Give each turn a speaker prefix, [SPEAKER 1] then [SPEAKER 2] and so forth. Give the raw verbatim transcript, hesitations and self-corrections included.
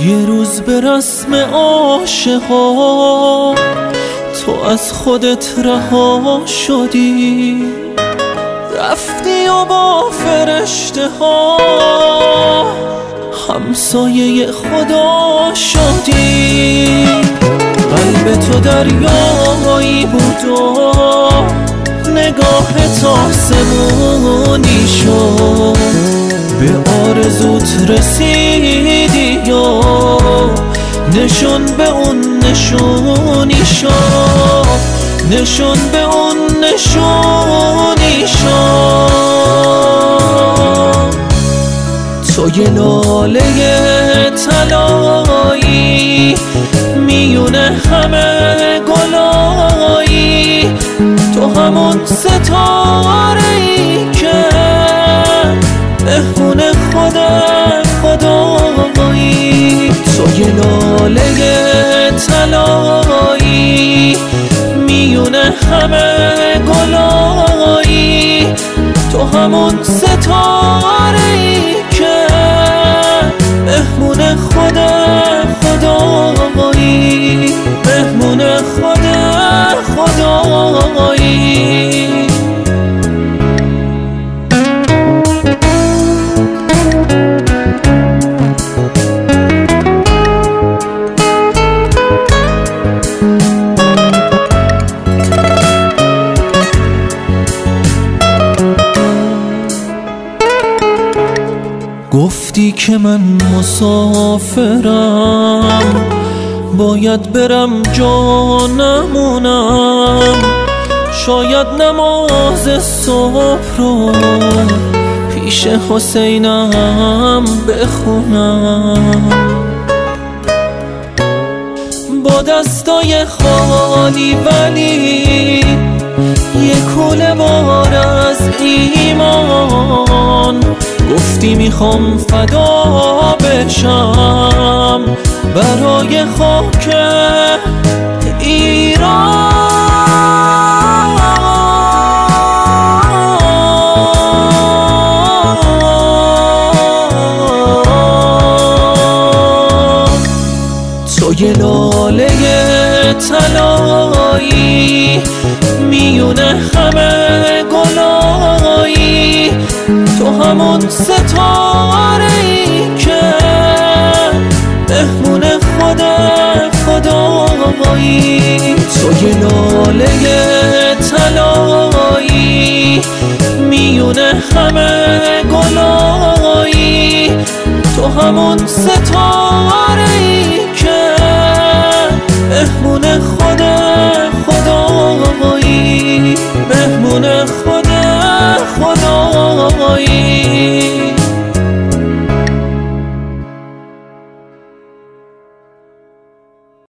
[SPEAKER 1] یه روز به رسم عاشقا تو از خودت رها شدی، رفتی و با فرشته ها همسایه خدا شدی. قلب تو دریایی بود و نگاهت آسمونی شد، به آرزوت رسیدی و نشون به اون نشونی شد، نشون به اون نشونی شد. تو یه لاله طلایی میونه همه گلایی، تو همون ستاره‌ای که مهمون خدا خدایی. تو یه لاله طلایی میونه همه گلایی، تو همون ستاره‌ای که مهمون خدا خدایی، مهمون خدا خدایی. گفتی که من مسافرم، باید برم جا نمونم، شاید نماز صبح رو پیش حسینم بخونم. با دستای خالی ولی یه کوله بار از ایمان، گفتی میخوام فدا بشم برای خاک ایران. تو یه لاله طلایی میونه همه گلایی، تو همون ستاره‌ای که مهمون خدا خدایی. تو یه لاله طلایی میونه همه گلایی، تو همون ستاره‌ای که مهمون خدا خدایی، مهمون خدا خدایی.